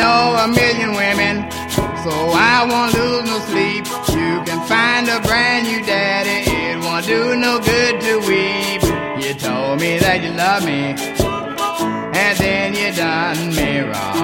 know a million women, so I won't lose no sleep. You can find a brand new daddy, it won't do no good to weep. You told me that you love me, and then you done me wrong.